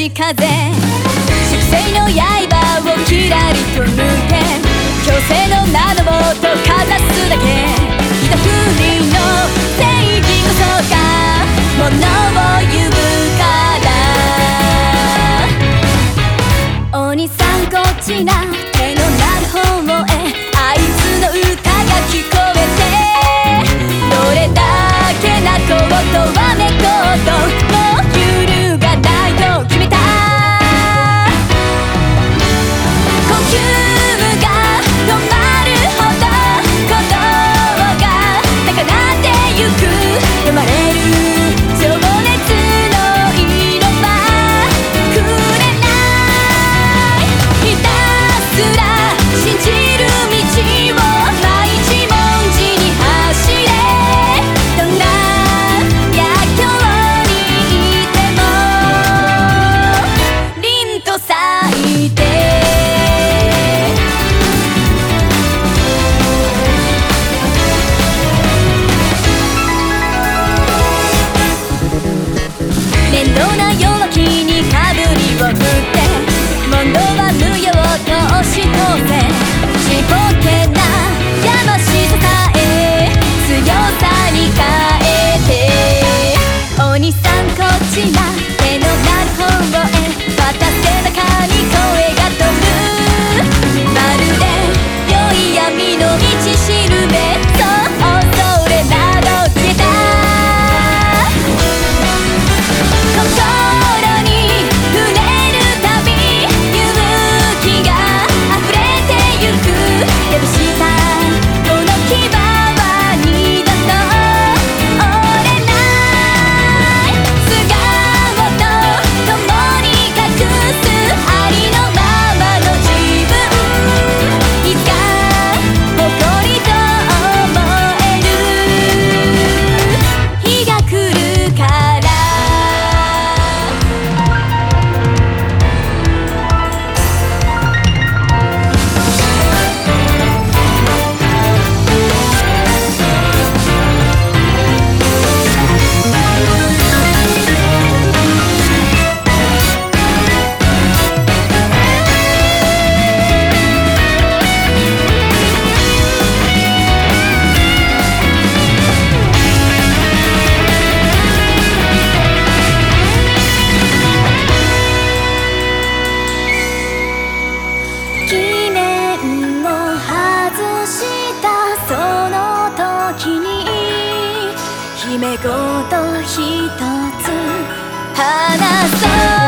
し風粛清の刃をキラリと抜け強制の名のもとかざすだけひとふりの正義こそがものを言うからお兄さんこっちな手のなる方へあいつの歌が聞こえてどれだけ泣こうとわめこうともう揺るがないと決めた呼吸が止まるほど鼓動が高鳴ってゆく生まれる情熱の色はくれないひたすら信じる道を毎一文字に走れどんな逆境にいても凛と咲いて面倒な弱気にかぶりを振って問答は無用と押し通せちっぽけなやましささえ強さに変えてお兄さんこっちな手のなる方へ渡せ中に声が飛ぶまるで良い闇の道しるべそうそれなど消えた心に触れるたび勇気が溢れてゆく宿したこの牙は二度と折れない素顔と共に隠すありのままの自分いつか誇りと思える日が来るから記念を外したその時に秘め事一つ話そう